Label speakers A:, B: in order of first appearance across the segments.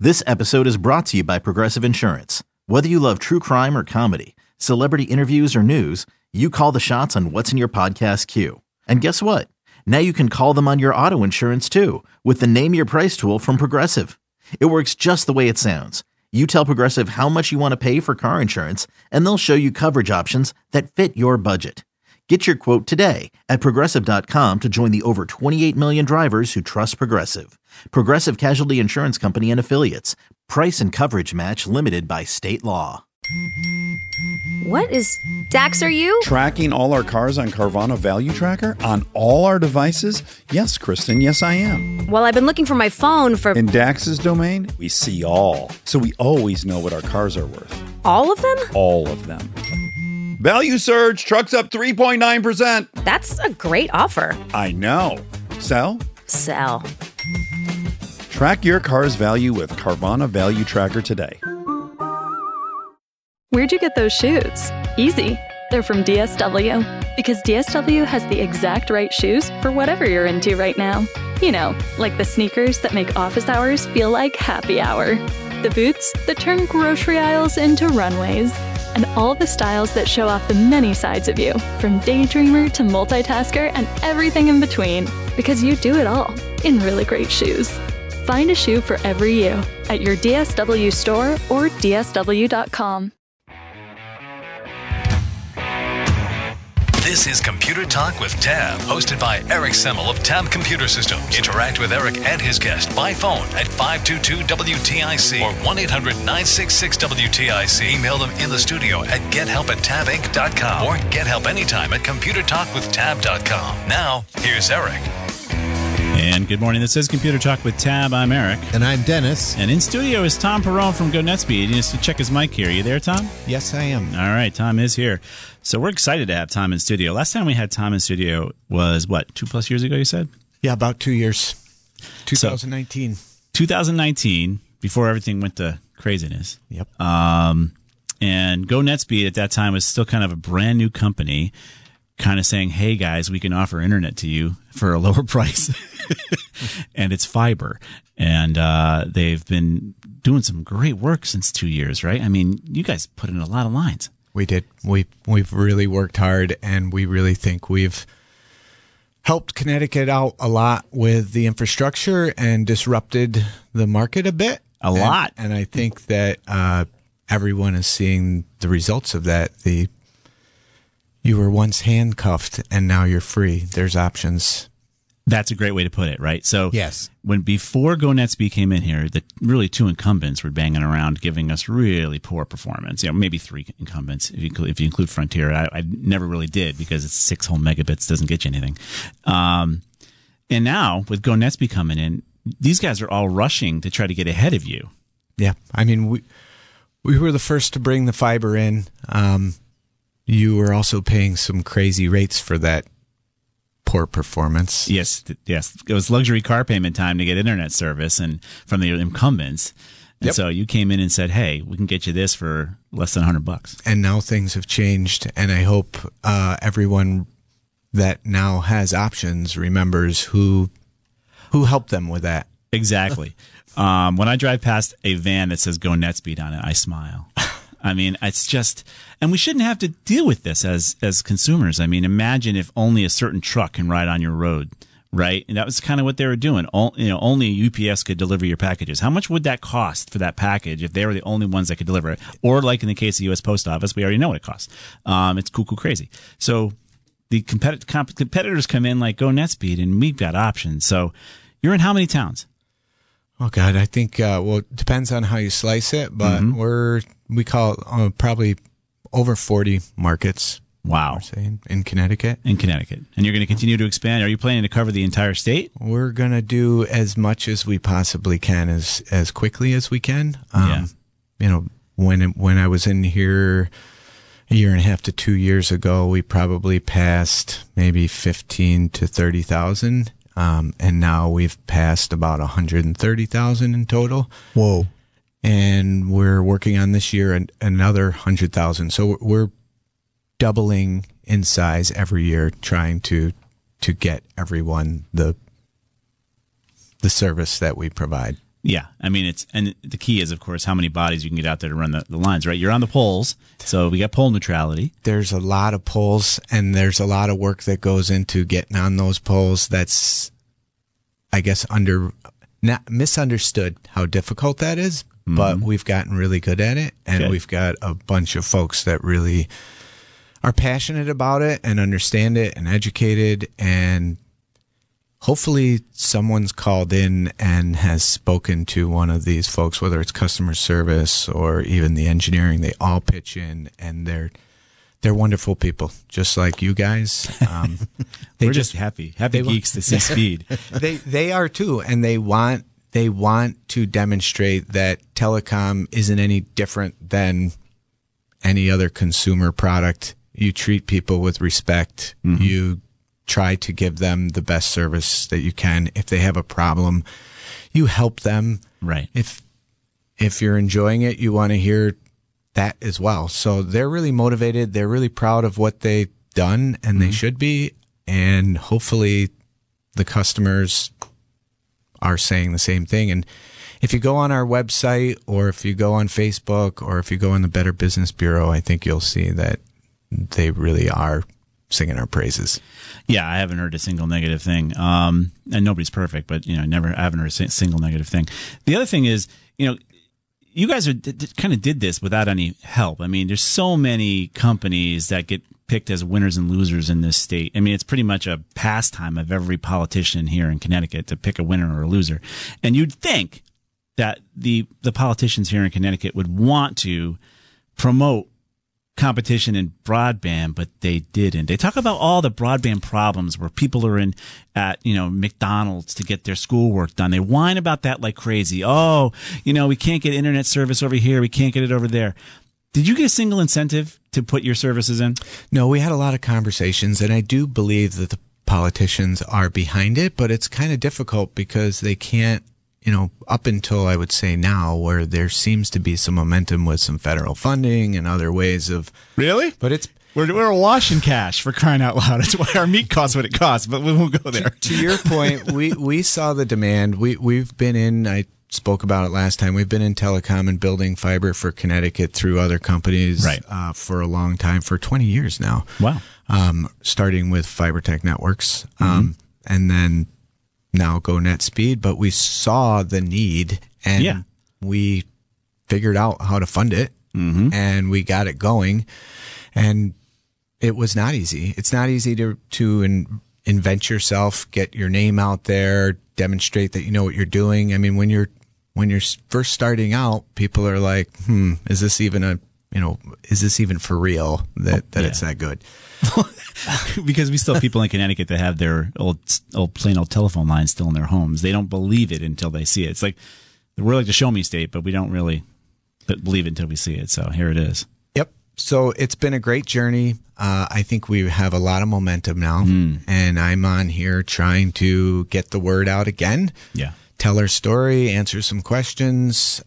A: This episode is brought to you by Progressive Insurance. Whether you love true crime or comedy, celebrity interviews or news, you call the shots on what's in your podcast queue. And guess what? Now you can call them on your auto insurance too with the Name Your Price tool from Progressive. It works just the way it sounds. You tell Progressive how much you want to pay for car insurance, and they'll show you coverage options that fit your budget. Get your quote today at Progressive.com to join the over 28 million drivers who trust Progressive. Progressive Casualty Insurance Company and Affiliates. Price and coverage match limited by state law.
B: What is Dax, are you?
C: Tracking all our cars on Carvana Value Tracker on all our devices? Yes, Kristen, yes I am.
B: Well, I've been looking for my phone for...
C: In Dax's domain, we see all. So we always know what our cars are worth.
B: All of them?
C: All of them. Value surge, trucks up 3.9%.
B: That's a great offer.
C: I know. Sell?
B: Sell.
C: Track your car's value with Carvana Value Tracker today.
D: Where'd you get those shoes? Easy. They're from DSW. Because DSW has the exact right shoes for whatever you're into right now. You know, like the sneakers that make office hours feel like happy hour. The boots that turn grocery aisles into runways. And all the styles that show off the many sides of you, from daydreamer to multitasker and everything in between. Because you do it all in really great shoes. Find a shoe for every you at your DSW store or DSW.com.
E: This is Computer Talk with Tab, hosted by Eric Semmel of Tab Computer Systems. Interact with Eric and his guest by phone at 522-WTIC or 1-800-966-WTIC. Email them in the studio at gethelp@tabinc.com or get help anytime at computertalkwithtab.com. Now, here's Eric.
F: And good morning. This is Computer Talk with Tab. I'm Eric.
G: And I'm Dennis.
F: And in studio is Tom Perrone from GoNetspeed. He needs to check his mic here. Are you there, Tom?
G: Yes, I am.
F: All right. Tom is here. So we're excited to have Tom in studio. Last time we had Tom in studio was, what, 2+ years ago, you said?
G: Yeah, about 2 years. 2019.
F: 2019, before everything went to craziness.
G: Yep.
F: And GoNetspeed at that time was still kind of a brand new company, kind of saying, hey, guys, we can offer internet to you for a lower price. And it's fiber. And they've been doing some great work since 2 years, right? I mean, you guys put in a lot of lines.
G: We did. We've really worked hard, and we really think we've helped Connecticut out a lot with the infrastructure and disrupted the market a bit.
F: A lot.
G: And I think that everyone is seeing the results of that. You were once handcuffed, and now you're free. There's options.
F: That's a great way to put it, right? So
G: yes,
F: before GoNetspeed came in here, the really two incumbents were banging around, giving us really poor performance. You know, maybe three incumbents if you include Frontier. I never really did because it's 6 whole megabits, doesn't get you anything. And now with GoNetspeed coming in, these guys are all rushing to try to get ahead of you.
G: Yeah, I mean we were the first to bring the fiber in. You were also paying some crazy rates for that poor performance.
F: Yes. It was luxury car payment time to get internet service and from the incumbents. And
G: Yep.
F: So you came in and said, hey, we can get you this for less than $100.
G: And now things have changed, and I hope everyone that now has options remembers who helped them with that.
F: Exactly. When I drive past a van that says GoNetspeed on it, I smile. I mean, it's just, and we shouldn't have to deal with this as consumers. I mean, imagine if only a certain truck can ride on your road, right? And that was kind of what they were doing. Only UPS could deliver your packages. How much would that cost for that package if they were the only ones that could deliver it? Or like in the case of U.S. Post Office, we already know what it costs. It's cuckoo crazy. So the competitors come in like GoNetspeed, and we've got options. So you're in how many towns?
G: Oh God, I think it depends on how you slice it, but we call it probably over 40 markets.
F: Wow.
G: We're saying, in Connecticut.
F: In Connecticut. And you're going to continue to expand. Are you planning to cover the entire state?
G: We're going to do as much as we possibly can as quickly as we can. You know, when I was in here a year and a half to 2 years ago, we probably passed maybe 15 to 30,000. And now we've passed about 130,000 in total.
H: Whoa.
G: And we're working on this year another 100,000. So we're doubling in size every year, trying to get everyone the service that we provide.
F: Yeah, I mean, and the key is, of course, how many bodies you can get out there to run the lines, right? You're on the poles, so we got pole neutrality.
G: There's a lot of poles, and there's a lot of work that goes into getting on those poles. That's, I guess, not misunderstood how difficult that is, but we've gotten really good at it, and we've got a bunch of folks that really are passionate about it and understand it and educated, and hopefully someone's called in and has spoken to one of these folks, whether it's customer service or even the engineering. They all pitch in, and they're wonderful people, just like you guys.
F: We're just happy geeks to see speed.
G: They are too, and they want to demonstrate that telecom isn't any different than any other consumer product. You treat people with respect. You try to give them the best service that you can. If they have a problem, you help them.
F: Right.
G: If you're enjoying it, you want to hear that as well. So they're really motivated. They're really proud of what they've done, and they should be. And hopefully the customers are saying the same thing. And if you go on our website, or if you go on Facebook, or if you go on the Better Business Bureau, I think you'll see that they really are singing our praises.
F: Yeah, I haven't heard a single negative thing. And nobody's perfect, but I haven't heard a single negative thing. The other thing is, you guys kind of did this without any help. I mean, there's so many companies that get picked as winners and losers in this state. I mean, it's pretty much a pastime of every politician here in Connecticut to pick a winner or a loser. And you'd think that the politicians here in Connecticut would want to promote competition in broadband, but they didn't. They talk about all the broadband problems where people are at McDonald's to get their schoolwork done. They whine about that like crazy. Oh, we can't get internet service over here. We can't get it over there. Did you get a single incentive to put your services in?
G: No, we had a lot of conversations, and I do believe that the politicians are behind it, but it's kind of difficult because they can't, up until I would say now, where there seems to be some momentum with some federal funding and other ways of.
F: Really?
G: But
F: we're awash in cash, for crying out loud. That's why our meat costs what it costs, but we won't go there.
G: To your point, we saw the demand. We've been in, I spoke about it last time, we've been in telecom and building fiber for Connecticut through other companies for a long time, for 20 years now.
F: Wow.
G: Starting with FiberTech Networks, and then now Go NetSpeed, but we saw the need, and we figured out how to fund it, and we got it going, and it was not easy. It's not easy to invent yourself, get your name out there, demonstrate that you know what you're doing. I mean, when you're first starting out, people are like, is this even is this even for real that it's that good?
F: Because we still have people in Connecticut that have their old plain old telephone lines still in their homes. They don't believe it until they see it. It's like we're like the show me state, but we don't really believe it until we see it. So here it is.
G: Yep. So it's been a great journey. I think we have a lot of momentum now, and I'm on here trying to get the word out again.
F: Yeah.
G: Tell our story, answer some questions.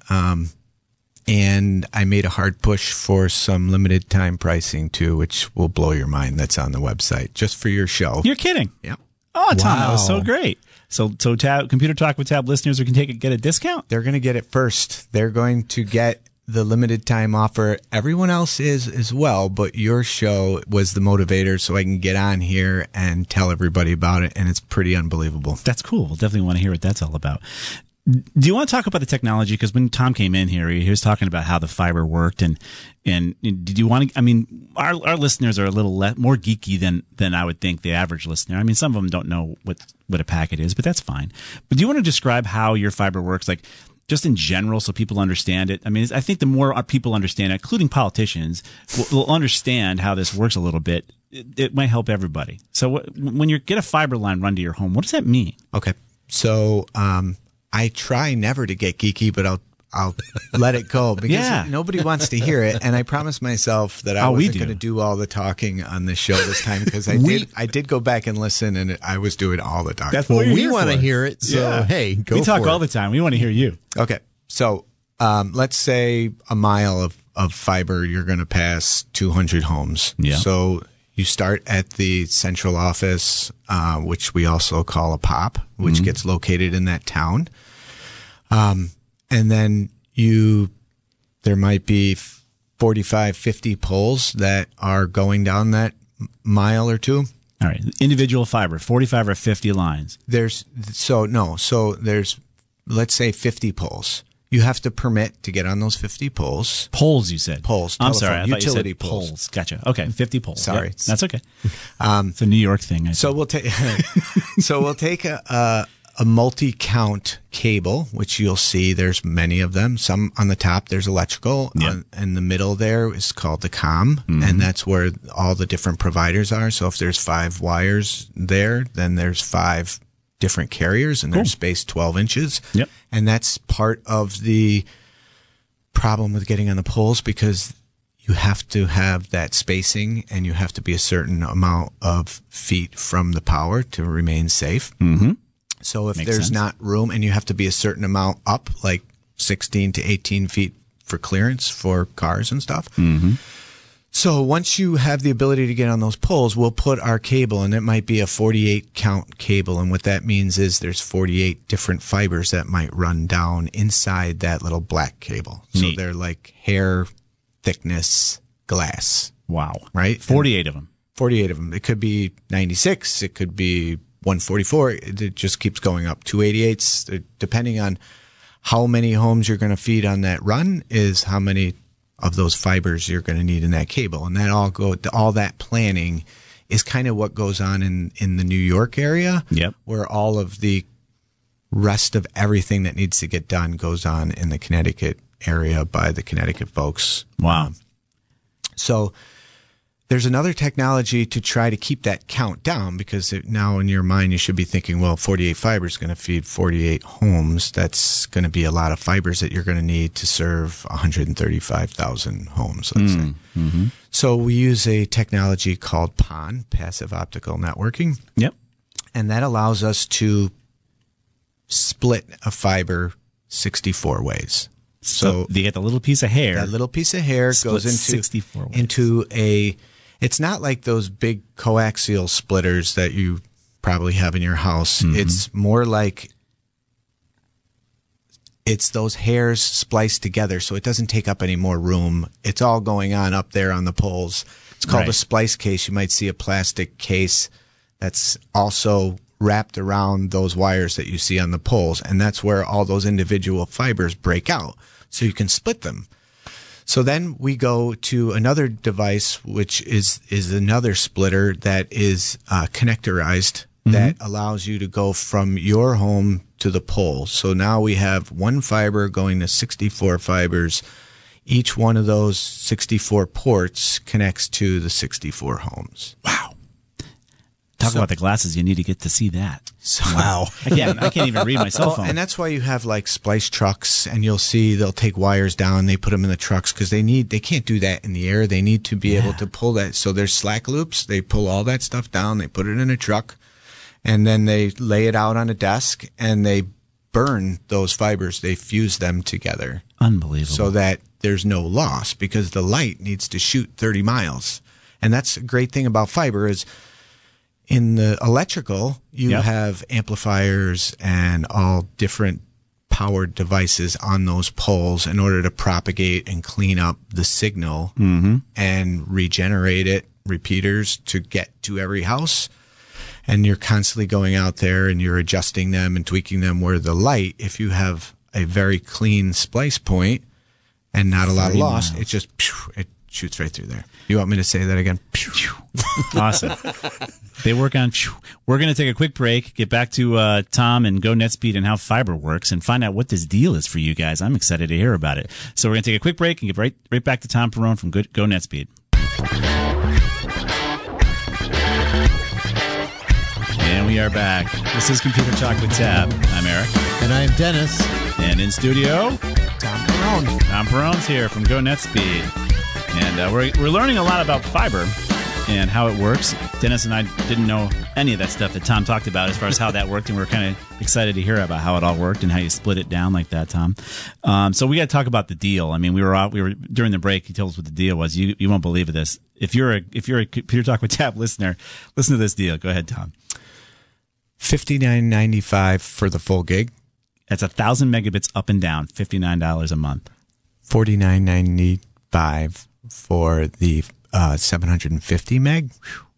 G: And I made a hard push for some limited time pricing too, which will blow your mind. That's on the website just for your show.
F: You're kidding.
G: Yep.
F: Oh, Tom, that was so great. So Computer Talk with Tab listeners can get a discount?
G: They're going to get it first. They're going to get the limited time offer. Everyone else is as well, but your show was the motivator, so I can get on here and tell everybody about it, and it's pretty unbelievable.
F: That's cool. We'll definitely want to hear what that's all about. Do you want to talk about the technology? Because when Tom came in here, he was talking about how the fiber worked, and did you want to? I mean, our listeners are a little more geeky than I would think the average listener. I mean, some of them don't know what a packet is, but that's fine. But do you want to describe how your fiber works, like just in general, so people understand it? I mean, I think the more people understand it, including politicians, will understand how this works a little bit. It might help everybody. So when you get a fiber line run to your home, what does that mean?
G: Okay, so I try never to get geeky, but I'll let it go because nobody wants to hear it. And I promised myself that I wasn't going to do all the talking on this show this time because I did go back and listen, and I was doing all the talking.
F: That's what
H: we want to hear it. So hey, go.
F: We talk
H: for
F: all
H: it.
F: the time. We want to hear you.
G: Okay, so let's say a mile of fiber, you're going to pass 200 homes.
F: Yeah.
G: So you start at the central office, which we also call a POP, which gets located in that town. And then there might be 45, 50 poles that are going down that mile or two.
F: All right. Individual fiber, 45 or 50 lines.
G: There's, let's say 50 poles. You have to permit to get on those 50 poles.
F: Poles, you said.
G: Poles.
F: I'm sorry. I thought you
G: utility
F: said
G: poles.
F: Gotcha. Okay. 50 poles.
G: Sorry.
F: Yep. That's okay. It's a New York thing.
G: So we'll take a multi-count cable, which you'll see there's many of them. Some on the top, there's electrical.
F: Yep.
G: In the middle there is called the COM, and that's where all the different providers are. So if there's 5 wires there, then there's 5 different carriers, and they're spaced 12 inches.
F: Yep.
G: And that's part of the problem with getting on the poles, because you have to have that spacing and you have to be a certain amount of feet from the power to remain safe.
F: Mm-hmm.
G: So if
F: Makes
G: there's
F: sense.
G: not room, and you have to be a certain amount up, like 16 to 18 feet for clearance for cars and stuff.
F: Mm-hmm.
G: So once you have the ability to get on those poles, we'll put our cable, and it might be a 48 count cable. And what that means is there's 48 different fibers that might run down inside that little black cable. So
F: Neat.
G: they're like hair thickness glass.
F: Wow.
G: Right?
F: 48 of them.
G: 48 of them. It could be 96. It could be 144. It just keeps going up. 288s, depending on how many homes you're going to feed on that run, is how many of those fibers you're going to need in that cable. And that all that planning is kind of what goes on in the New York area.
F: Yep.
G: Where all of the rest of everything that needs to get done goes on in the Connecticut area by the Connecticut folks.
F: Wow.
G: So there's another technology to try to keep that count down, because now in your mind you should be thinking, well, 48 fibers is going to feed 48 homes. That's going to be a lot of fibers that you're going to need to serve 135,000 homes, let's say.
F: Mm-hmm.
G: So we use a technology called PON, Passive Optical Networking,
F: Yep.
G: and that allows us to split a fiber 64 ways.
F: So you get the little piece of hair.
G: That little piece of hair
F: Split
G: goes into
F: 64 ways.
G: into a. It's not like those big coaxial splitters that you probably have in your house.
F: Mm-hmm.
G: It's more like it's those hairs spliced together, so it doesn't take up any more room. It's all going on up there on the poles. It's called
F: Right.
G: a splice case. You might see a plastic case that's also wrapped around those wires that you see on the poles, and that's where all those individual fibers break out, so you can split them. So then we go to another device, which is another splitter that is connectorized, that allows you to go from your home to the pole. So now we have one fiber going to 64 fibers. Each one of those 64 ports connects to the 64 homes.
F: Wow. Talk about the glasses. You need to get to see that.
G: Wow.
F: I can't even read my cell phone.
G: And that's why you have like splice trucks, and you'll see they'll take wires down, they put them in the trucks, because they can't do that in the air. They need to be able to pull that. So there's slack loops. They pull all that stuff down. They put it in a truck, and then they lay it out on a desk, and they burn those fibers. They fuse them together.
F: Unbelievable.
G: So that there's no loss, because the light needs to shoot 30 miles. And that's a great thing about fiber is, in the electrical, you
F: Yep.
G: have amplifiers and all different powered devices on those poles in order to propagate and clean up the signal and regenerate it, repeaters to get to every house. And you're constantly going out there and you're adjusting them and tweaking them, where the light, if you have a very clean splice point and not a lot of
F: 30
G: loss,
F: miles.
G: it just it shoots right through there. You want me to say that again?
F: Awesome. They work on. We're going to take a quick break, get back to Tom and Go NetSpeed and how fiber works, and find out what this deal is for you guys. I'm excited to hear about it. So we're going to take a quick break and get right back to Tom Perrone from Go NetSpeed. And we are back. This is Computer Talk with Tab. I'm Eric.
H: And I'm Dennis.
F: And in studio,
G: Tom Perrone.
F: Tom Perrone's here from Go NetSpeed. And we're learning a lot about fiber and how it works. Dennis and I didn't know any of that stuff that Tom talked about as far as how that worked, and we're kind of excited to hear about how it all worked and how you split it down like that, Tom. So we got to talk about the deal. I mean, we were during the break. He told us what the deal was. You won't believe this. If you're a Computer Talk with Tab listener, listen to this deal. Go ahead, Tom.
G: $59.95 for the full gig.
F: That's 1,000 megabits up and down, $59 a month.
G: $49.95 for the 750 meg,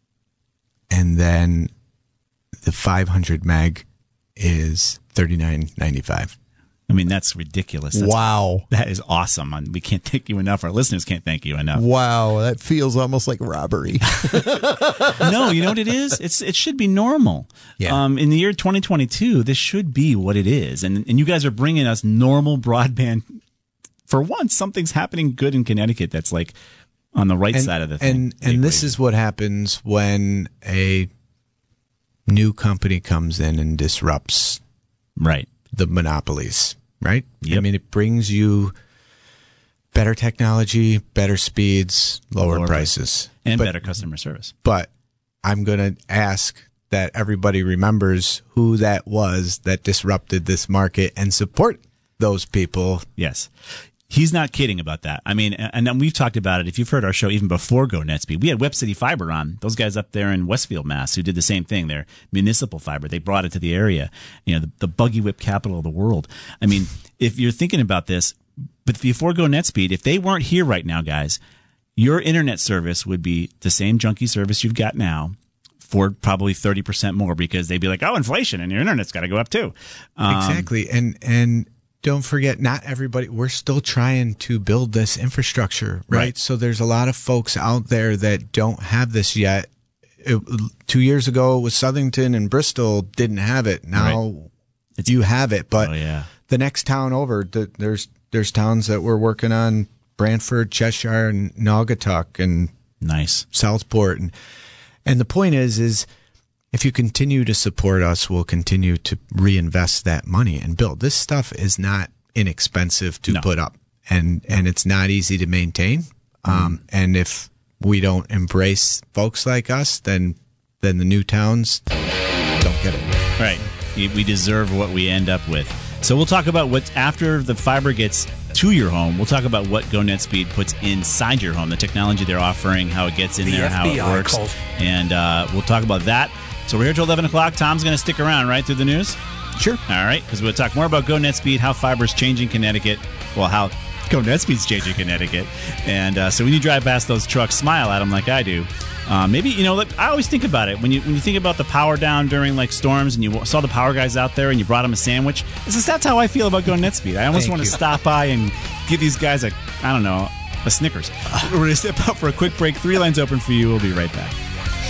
G: and then the 500 meg is $39.95.
F: I mean, that's ridiculous.
H: Wow.
F: That is awesome. We can't thank you enough. Our listeners can't thank you enough.
H: Wow. That feels almost like robbery.
F: No, you know what it is? It should be normal.
G: Yeah.
F: In the year 2022, this should be what it is. And you guys are bringing us normal broadband. For once, something's happening good in Connecticut that's like on the right side of the thing.
G: And this is what happens when a new company comes in and disrupts the monopolies, right?
F: Yep.
G: I mean, it brings you better technology, better speeds, lower prices.
F: And better customer service.
G: But I'm going to ask that everybody remembers who that was that disrupted this market and support those people.
F: Yes. He's not kidding about that. I mean, and we've talked about it. If you've heard our show even before Go NetSpeed, we had Web City Fiber on. Those guys up there in Westfield, Mass, who did the same thing. They're municipal fiber. They brought it to the area. You know, the buggy whip capital of the world. I mean, if you're thinking about this, but before Go NetSpeed, if they weren't here right now, guys, your internet service would be the same junky service you've got now for probably 30% more, because they'd be like, oh, inflation, and your internet's got to go up too.
G: Exactly. And don't forget, not everybody, we're still trying to build this infrastructure, right? So there's a lot of folks out there that don't have this yet. 2 years ago, it was Southington and Bristol didn't have it. Now you have it. But the next town over, there's towns that we're working on, Brantford, Cheshire, and Naugatuck, and Southport. And the point is if you continue to support us, we'll continue to reinvest that money and build. This stuff is not inexpensive to put up, and it's not easy to maintain. And if we don't embrace folks like us, then the new towns don't get it.
F: Right. We deserve what we end up with. So we'll talk about what's after the fiber gets to your home. We'll talk about what Go NetSpeed puts inside your home, the technology they're offering, how it gets in there, how it works. And we'll talk about that. So we're here till 11 o'clock. Tom's going to stick around, right, through the news?
G: Sure.
F: All right, because we'll talk more about Go NetSpeed, how fiber's changing Connecticut, well, how Go NetSpeed's changing Connecticut. And so when you drive past those trucks, smile at them like I do. Maybe, I always think about it. When you think about the power down during, like, storms, and you saw the power guys out there and you brought them a sandwich, that's how I feel about Go NetSpeed. I almost want to stop by and give these guys a Snickers. We're going to step out for a quick break. 3 lines open for you. We'll be right back.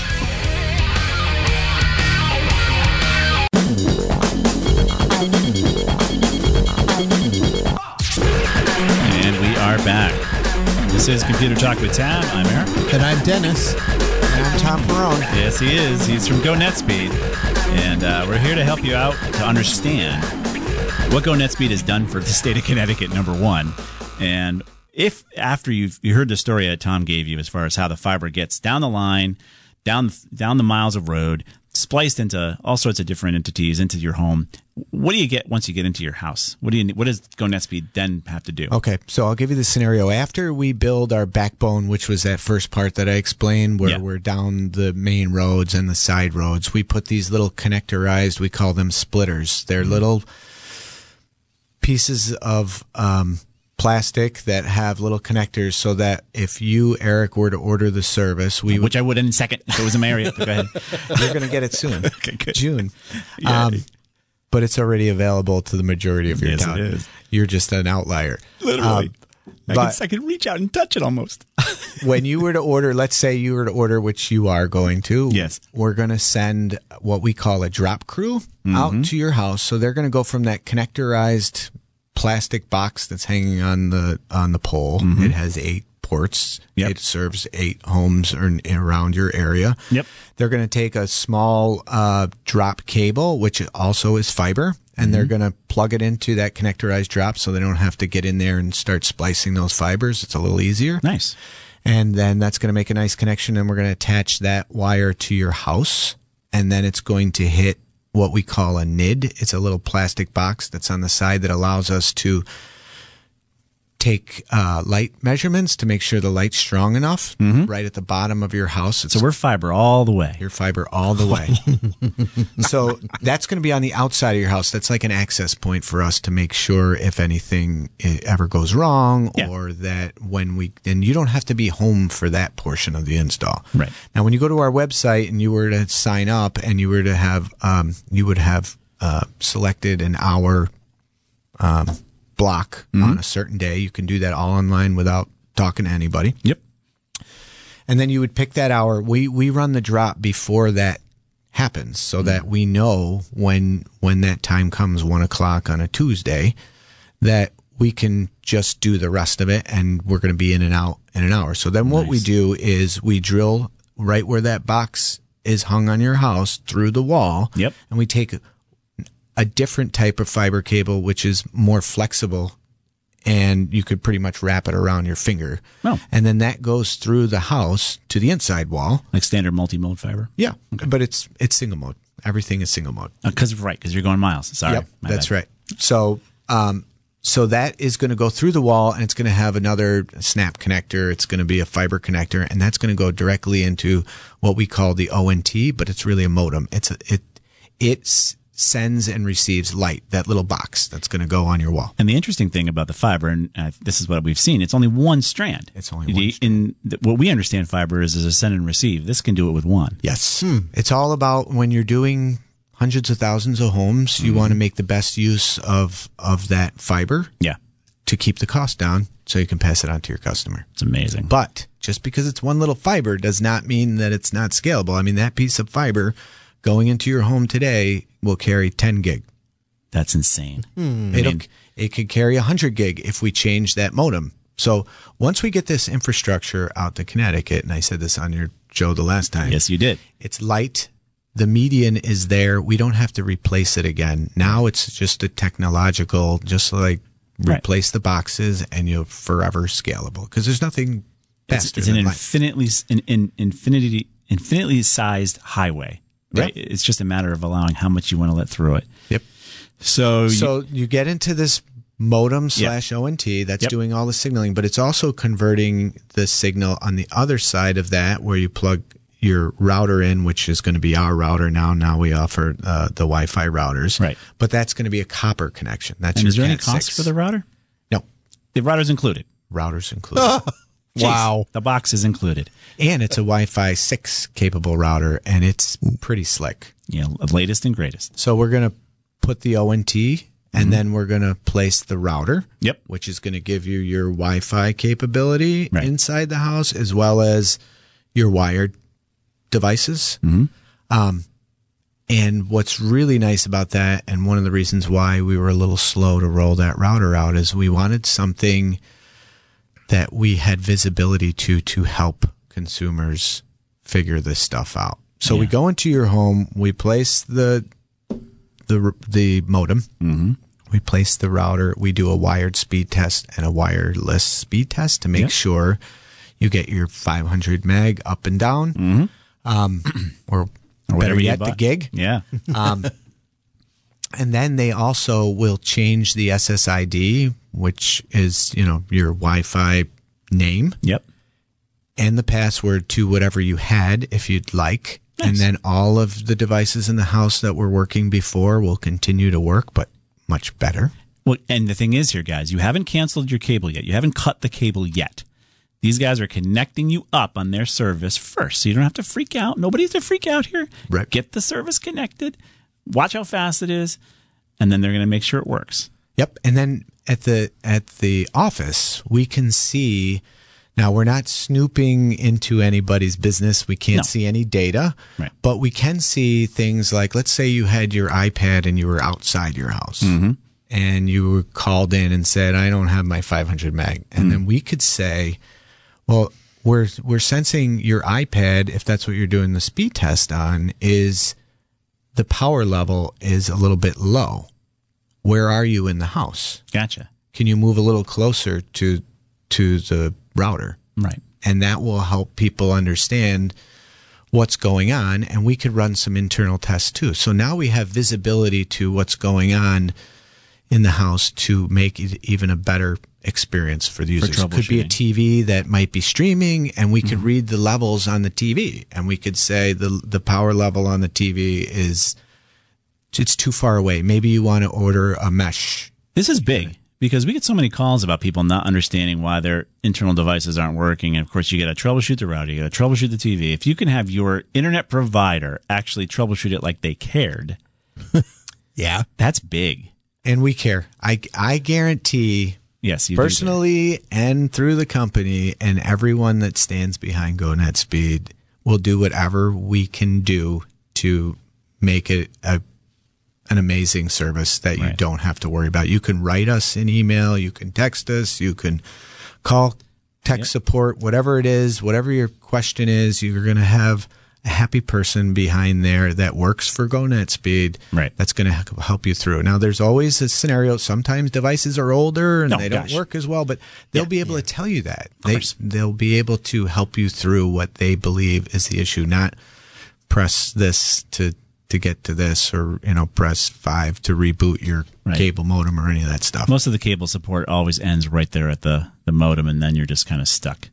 F: And we are back. This is Computer Talk with Tab. I'm Eric.
H: And I'm Dennis.
G: And I'm Tom Perrone.
F: Yes, he is. He's from Go NetSpeed. And we're here to help you out to understand what Go NetSpeed has done for the state of Connecticut, number one. And if after you heard the story that Tom gave you as far as how the fiber gets down the line, down the miles of road, spliced into all sorts of different entities into your home, what do you get once you get into your house? What does Go NetSpeed then have to do?
G: Okay, so I'll give you the scenario. After we build our backbone, which was that first part that I explained, where we're down the main roads and the side roads, we put these little connectorized, we call them splitters. They're little pieces of plastic that have little connectors, so that if you, Eric, were to order the service,
F: which I would in a second if it was in my area. Go ahead.
G: You're going to get it soon.
F: Okay, good.
G: June. But it's already available to the majority of your town.
F: It is.
G: You're just an outlier.
F: Literally. I can reach out and touch it almost.
G: When you were to order, let's say you were to order, which you are going to.
F: Yes.
G: We're going to send what we call a drop crew out to your house. So they're going to go from that connectorized plastic box that's hanging on the pole. It has 8 ports.
F: Yep.
G: It serves 8 homes around your area.
F: Yep.
G: They're going to take a small drop cable, which also is fiber, and they're going to plug it into that connectorized drop, so they don't have to get in there and start splicing those fibers. It's a little easier.
F: Nice.
G: And then that's going to make a nice connection, and we're going to attach that wire to your house, and then it's going to hit what we call a NID. It's a little plastic box that's on the side that allows us to take light measurements to make sure the light's strong enough right at the bottom of your house.
F: So we're fiber all the way.
G: Your fiber all the way. So that's going to be on the outside of your house. That's like an access point for us to make sure if anything ever goes wrong, or that and you don't have to be home for that portion of the install.
F: Right.
G: Now, when you go to our website and you were to sign up and you were to have, you would have selected an hour block on a certain day. You can do that all online without talking to anybody.
F: Yep.
G: And then you would pick that hour. We run the drop before that happens so that we know when that time comes, 1 o'clock on a Tuesday, that we can just do the rest of it, and we're going to be in and out in an hour. So then what we do is we drill right where that box is hung on your house through the wall.
F: Yep.
G: And we take a different type of fiber cable, which is more flexible, and you could pretty much wrap it around your finger.
F: Oh.
G: And then that goes through the house to the inside wall.
F: Like standard multi-mode fiber?
G: Yeah. Okay. But it's single mode. Everything is single mode.
F: Because you're going miles. Sorry.
G: Yep, that's right. So that is going to go through the wall, and it's going to have another snap connector. It's going to be a fiber connector, and that's going to go directly into what we call the ONT, but it's really a modem. It sends and receives light, that little box that's going to go on your wall.
F: And the interesting thing about the fiber, and this is what we've seen, it's only one strand.
G: It's only one strand.
F: What we understand fiber is a send and receive. This can do it with one.
G: Yes. It's all about when you're doing hundreds of thousands of homes, you want to make the best use of that fiber to keep the cost down so you can pass it on to your customer.
F: It's amazing.
G: But just because it's one little fiber does not mean that it's not scalable. I mean, that piece of fiber going into your home today will carry 10 gig.
F: That's insane.
G: It could carry 100 gig if we change that modem. So once we get this infrastructure out to Connecticut, and I said this on your show the last time.
F: Yes, you did.
G: It's light. The median is there. We don't have to replace it again. Now it's just a technological, just like replace the boxes and you're forever scalable because there's nothing faster
F: than an infinitely sized highway. Right.
G: Yep.
F: It's just a matter of allowing how much you want to let through it.
G: Yep. So you get into this modem / ONT that's doing all the signaling, but it's also converting the signal on the other side of that where you plug your router in, which is going to be our router now. Now we offer the Wi-Fi routers.
F: Right.
G: But that's going to be a copper connection. That's
F: and is there any
G: Cat
F: cost
G: 6.
F: for the router?
G: No.
F: The router's included.
G: Router's included.
H: Wow.
F: The box is included.
G: And it's a Wi-Fi 6 capable router, and it's pretty slick.
F: Yeah, latest and greatest.
G: So we're going to put the ONT, and then we're going to place the router, which is going to give you your Wi-Fi capability inside the house, as well as your wired devices. And what's really nice about that, and one of the reasons why we were a little slow to roll that router out, is we wanted something that we had visibility to help consumers figure this stuff out. So we go into your home, we place the modem, we place the router, we do a wired speed test and a wireless speed test to make sure you get your 500 meg up and down, or better yet, the gig.
F: Yeah.
G: And then they also will change the SSID, which is, your Wi-Fi name.
F: Yep.
G: And the password to whatever you had, if you'd like. Nice. And then all of the devices in the house that were working before will continue to work, but much better.
F: Well, and the thing is here, guys, you haven't canceled your cable yet. You haven't cut the cable yet. These guys are connecting you up on their service first, so you don't have to freak out. Nobody has to freak out here.
G: Right.
F: Get the service connected. Watch how fast it is, and then they're going to make sure it works.
G: Yep. And then at the office, we can see. Now, we're not snooping into anybody's business. We can't see any data, but we can see things like, let's say you had your iPad and you were outside your house, and you were called in and said, "I don't have my 500 meg," and then we could say, "Well, we're sensing your iPad, if that's what you're doing the speed test on, is." The power level is a little bit low. Where are you in the house?
F: Gotcha.
G: Can you move a little closer to the router?
F: Right.
G: And that will help people understand what's going on, and we could run some internal tests too. So now we have visibility to what's going on in the house to make it even a better experience for the users. It could be a TV that might be streaming, and we could read the levels on the TV, and we could say the power level on the TV it's too far away. Maybe you want to order a mesh.
F: This is big because we get so many calls about people not understanding why their internal devices aren't working. And of course, you got to troubleshoot the router, you got to troubleshoot the TV. If you can have your internet provider actually troubleshoot it like they cared,
H: yeah,
F: that's big.
G: And we care. I guarantee,
F: yes, you
G: personally and through the company and everyone that stands behind GoNetspeed will do whatever we can do to make it an amazing service that you don't have to worry about. You can write us an email, you can text us, you can call tech support, whatever it is, whatever your question is, you're going to have a happy person behind there that works for GoNetspeed that's going to help you through. Now, there's always a scenario. Sometimes devices are older and they don't work as well, but they'll be able to tell you that. They'll be able to help you through what they believe is the issue, not press this to get to this, or press 5 to reboot your cable modem or any of that stuff.
F: Most of the cable support always ends right there at the modem, and then you're just kind of stuck.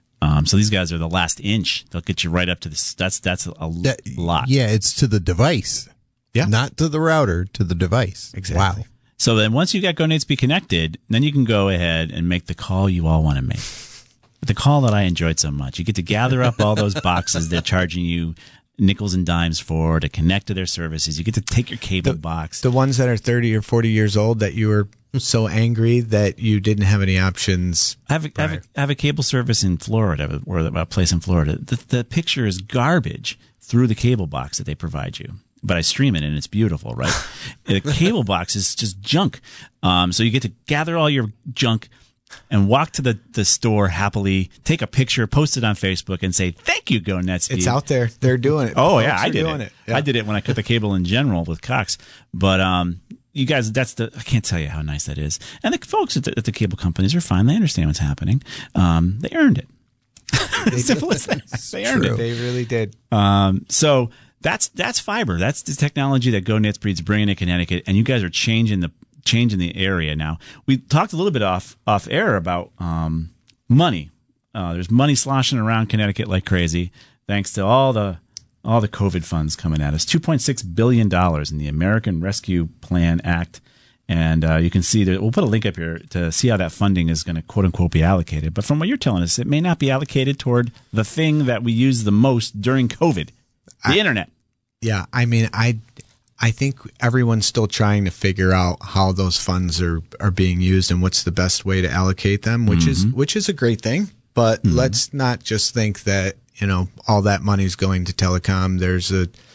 F: So these guys are the last inch. They'll get you right up to this. That's a lot.
H: Yeah, it's to the device.
F: Yeah,
H: not to the router, to the device.
G: Exactly.
H: Wow.
F: So then once you got GoNetspeed connected, then you can go ahead and make the call you all want to make. The call that I enjoyed so much. You get to gather up all those boxes they're charging you nickels and dimes for to connect to their services. You get to take your cable box.
G: The ones that are 30 or 40 years old that you were so angry that you didn't have any options.
F: I have a cable service in Florida, or a place in Florida. The picture is garbage through the cable box that they provide you. But I stream it and it's beautiful, right? The cable box is just junk. So you get to gather all your junk and walk to the store happily, take a picture, post it on Facebook, and say, thank you, GoNetspeed.
G: It's out there. They're doing it.
F: Oh, yeah, I did it. Yeah. I did it when I cut the cable in general with Cox. But you guys, I can't tell you how nice that is. And the folks at the cable companies are fine. They understand what's happening. They earned it. Simple as that. They earned it.
G: They really did.
F: So that's fiber. That's the technology that GoNetspeed's bringing to Connecticut, and you guys are changing the area now. We talked a little bit off air about money. There's money sloshing around Connecticut like crazy, thanks to all the COVID funds coming at us. $2.6 billion in the American Rescue Plan Act. And you can see that we'll put a link up here to see how that funding is going to quote unquote be allocated. But from what you're telling us, it may not be allocated toward the thing that we use the most during COVID, the internet.
G: Yeah. I mean, I think everyone's still trying to figure out how those funds are being used and what's the best way to allocate them, which is a great thing. But let's not just think that, all that money is going to telecom. There's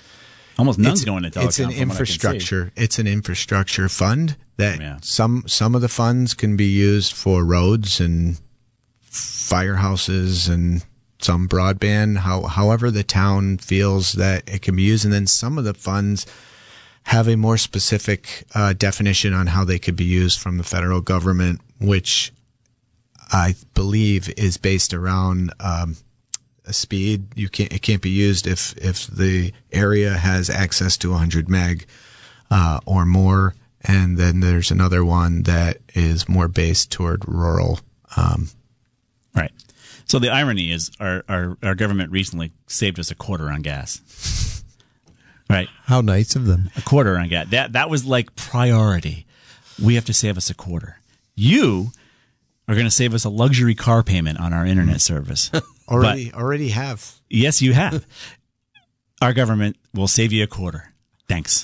F: almost none's going to telecom.
G: It's an infrastructure. It's an infrastructure fund that some of the funds can be used for roads and firehouses and some broadband, however the town feels that it can be used. And then some of the funds have a more specific definition on how they could be used from the federal government, which I believe is based around a speed. It can't be used if the area has access to 100 meg or more. And then there's another one that is more based toward rural.
F: Right. So the irony is our government recently saved us $0.25 on gas. Right.
H: How nice of them.
F: $0.25 on gas. That was like priority. We have to save us $0.25. You are going to save us a luxury car payment on our internet service.
G: Already have.
F: Yes, you have. Our government will save you $0.25. Thanks.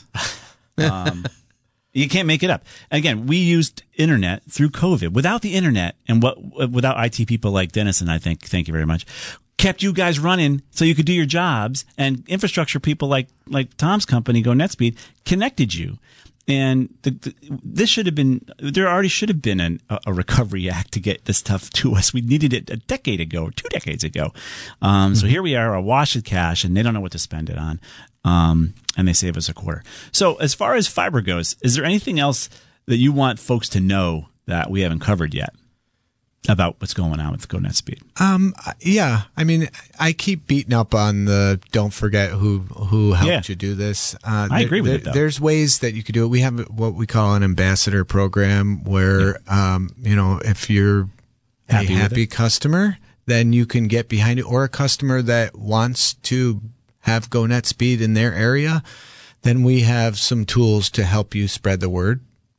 F: You can't make it up. Again, we used internet through COVID. Without the internet and without IT people like Dennis and I thank you very much, kept you guys running so you could do your jobs, and infrastructure people like Tom's company, GoNetspeed, connected you. And this should have been, there already should have been a recovery act to get this stuff to us. We needed it a decade ago or 2 decades ago. So here we are, awash with cash, and they don't know what to spend it on. And they save us $0.25. So as far as fiber goes, is there anything else that you want folks to know that we haven't covered yet? about what's going on with Go NetSpeed.
G: Yeah. I mean, I keep beating up on the don't forget who helped you do this.
F: I agree with it, though.
G: There's ways that you could do it. We have what we call an ambassador program where, if you're a happy customer, then you can get behind it, or a customer that wants to have Go NetSpeed in their area, then we have some tools to help you spread the word.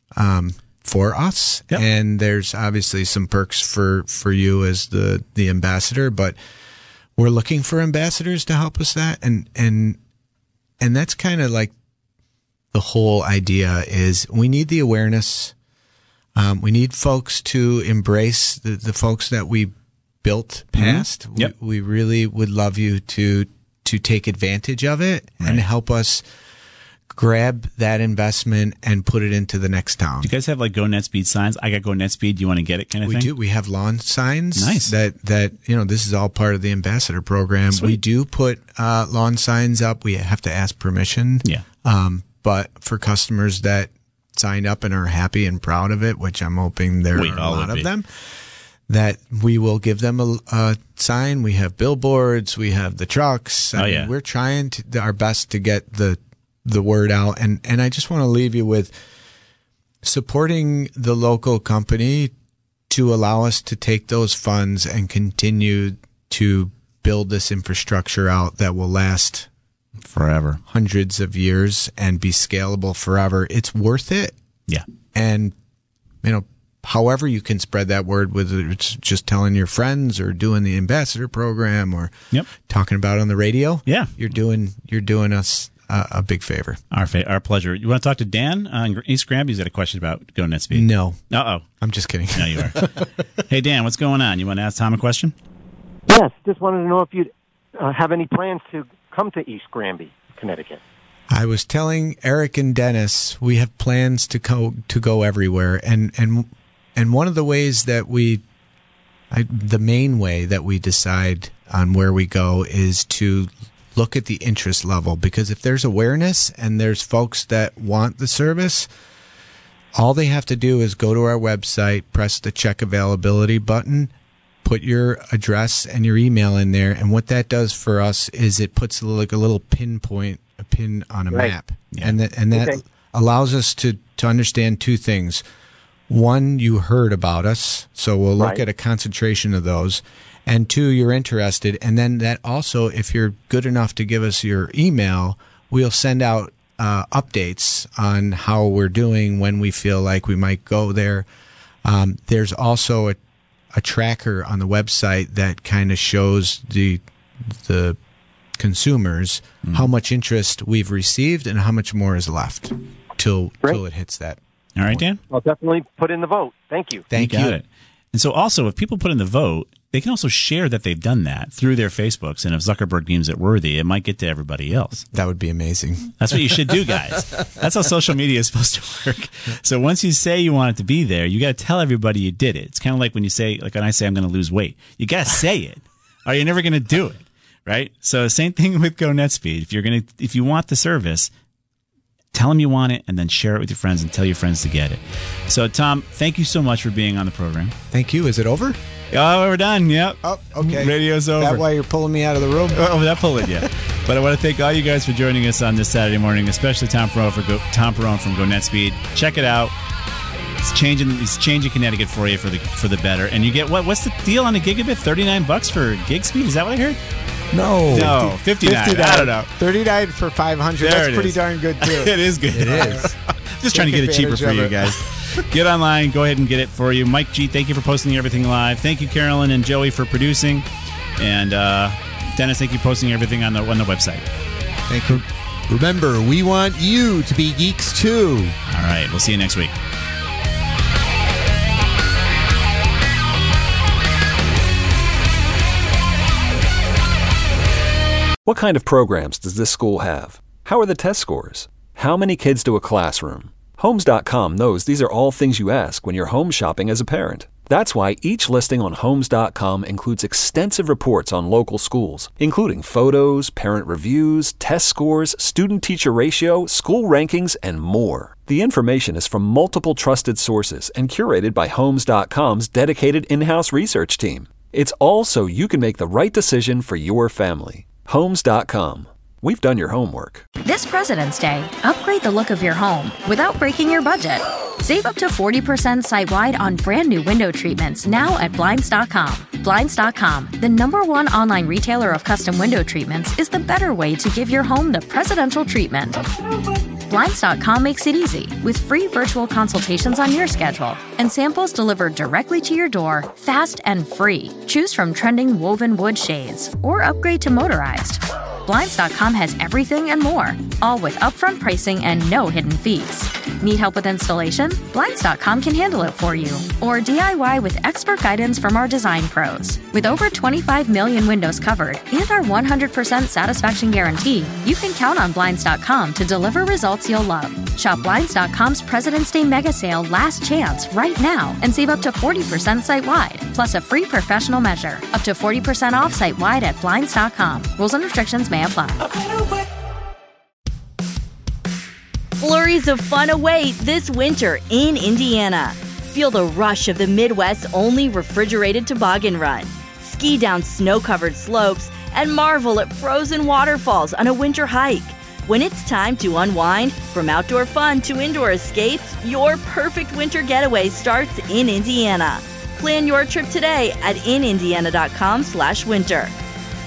G: For us. Yep. And there's obviously some perks for you as the ambassador, but we're looking for ambassadors to help us that. And that's kind of like the whole idea is we need the awareness. We need folks to embrace the folks that we built past.
F: Mm-hmm. Yep.
G: We really would love you to take advantage of it and help us grab that investment and put it into the next town.
F: Do you guys have like Go NetSpeed signs? I got Go NetSpeed. Do you want to get it kind of thing?
G: We do. We have lawn signs.
F: Nice.
G: That this is all part of the ambassador program.
F: Sweet.
G: We do put lawn signs up. We have to ask permission.
F: Yeah.
G: But for customers that signed up and are happy and proud of it, which I'm hoping there are a lot of them, that we will give them a sign. We have billboards. We have the trucks. We're trying our best to get the word out. And I just want to leave you with supporting the local company to allow us to take those funds and continue to build this infrastructure out that will last
F: forever,
G: hundreds of years, and be scalable forever. It's worth it.
F: Yeah.
G: And, however you can spread that word, whether it's just telling your friends or doing the ambassador program or talking about it on the radio.
F: Yeah.
G: You're doing us a big favor.
F: Our pleasure. You want to talk to Dan on East Granby? He's got a question about Go NetSpeed.
G: No.
F: Uh-oh.
G: I'm just kidding.
F: No, you are. Hey, Dan, what's going on? You want to ask Tom a question?
I: Yes. Just wanted to know if you'd have any plans to come to East Granby, Connecticut.
G: I was telling Eric and Dennis we have plans to go everywhere, and one of the ways that the main way that we decide on where we go is to look at the interest level, because if there's awareness and there's folks that want the service, all they have to do is go to our website, press the check availability button, put your address and your email in there, and what that does for us is it puts like a little pin on a map, and that allows us to understand two things. One, you heard about us, so we'll look at a concentration of those. And two, you're interested. And then that also, if you're good enough to give us your email, we'll send out updates on how we're doing when we feel like we might go there. There's also a tracker on the website that kind of shows the consumers how much interest we've received and how much more is left till it hits that.
F: All right, Dan?
I: I'll definitely put in the vote. Thank you.
G: Thank you.
F: Got it. And so also, if people put in the vote, they can also share that they've done that through their Facebooks. And if Zuckerberg deems it worthy, it might get to everybody else.
G: That would be amazing.
F: That's what you should do, guys. That's how social media is supposed to work. So once you say you want it to be there, you got to tell everybody you did it. It's kind of like when I say I'm going to lose weight. You got to say it, or you're never going to do it, right? So same thing with Go NetSpeed. If you want the service, tell them you want it, and then share it with your friends and tell your friends to get it. So, Tom, thank you so much for being on the program.
G: Thank you. Is it over?
F: Oh, we're done. Yep.
G: Oh, okay.
F: Radio's over.
G: That's why you're pulling me out of the room?
F: Oh, that pulled it, yeah. But I want to thank all you guys for joining us on this Saturday morning, especially Tom Perrone from Go NetSpeed. Check it out. It's changing Connecticut for you for the better. And you get what's the deal on a gigabit? $39 for gig speed? Is that what I heard?
G: No,
F: 59. I don't know.
G: 39 for 500. That's pretty darn good too.
F: It is good.
G: It is.
F: Just trying to get it cheaper for you guys. Get online. Go ahead and get it for you. Mike G, thank you for posting everything live. Thank you, Carolyn and Joey, for producing. And Dennis, thank you for posting everything on the website.
G: Thank you.
H: Remember, we want you to be geeks too.
F: All right. We'll see you next week.
J: What kind of programs does this school have? How are the test scores? How many kids to a classroom? Homes.com knows these are all things you ask when you're home shopping as a parent. That's why each listing on Homes.com includes extensive reports on local schools, including photos, parent reviews, test scores, student-teacher ratio, school rankings, and more. The information is from multiple trusted sources and curated by Homes.com's dedicated in-house research team. It's all so you can make the right decision for your family. Homes.com. We've done your homework.
K: This President's Day, upgrade the look of your home without breaking your budget. Save up to 40% site-wide on brand new window treatments now at Blinds.com. Blinds.com, the #1 online retailer of custom window treatments, is the better way to give your home the presidential treatment. Blinds.com makes it easy with free virtual consultations on your schedule and samples delivered directly to your door, fast and free. Choose from trending woven wood shades or upgrade to motorized. Blinds.com has everything and more, all with upfront pricing and no hidden fees. Need help with installation? Blinds.com can handle it for you. Or DIY with expert guidance from our design pros. With over 25 million windows covered and our 100% satisfaction guarantee, you can count on Blinds.com to deliver results you'll love. Shop Blinds.com's President's Day Mega Sale Last Chance right now and save up to 40% site-wide, plus a free professional measure. Up to 40% off site-wide at Blinds.com. Rules and restrictions may apply.
L: Flurries of fun await this winter in Indiana. Feel the rush of the Midwest's only refrigerated toboggan run. Ski down snow-covered slopes and marvel at frozen waterfalls on a winter hike. When it's time to unwind, from outdoor fun to indoor escapes, your perfect winter getaway starts in Indiana. Plan your trip today at inindiana.com/winter.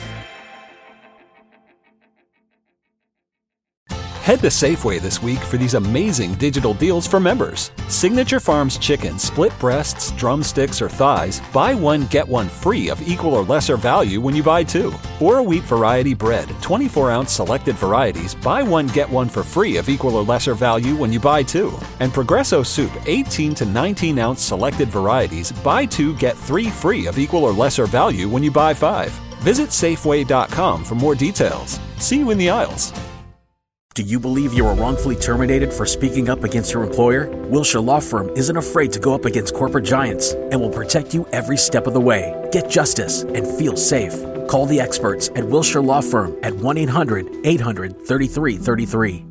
J: Head to Safeway this week for these amazing digital deals for members. Signature Farms chicken, split breasts, drumsticks, or thighs, buy one, get one free of equal or lesser value when you buy two. Or a wheat variety bread, 24-ounce selected varieties, buy one, get one for free of equal or lesser value when you buy two. And Progresso soup, 18 to 19-ounce selected varieties, buy two, get three free of equal or lesser value when you buy five. Visit Safeway.com for more details. See you in the aisles.
M: Do you believe you were wrongfully terminated for speaking up against your employer? Wilshire Law Firm isn't afraid to go up against corporate giants and will protect you every step of the way. Get justice and feel safe. Call the experts at Wilshire Law Firm at 1-800-800-3333.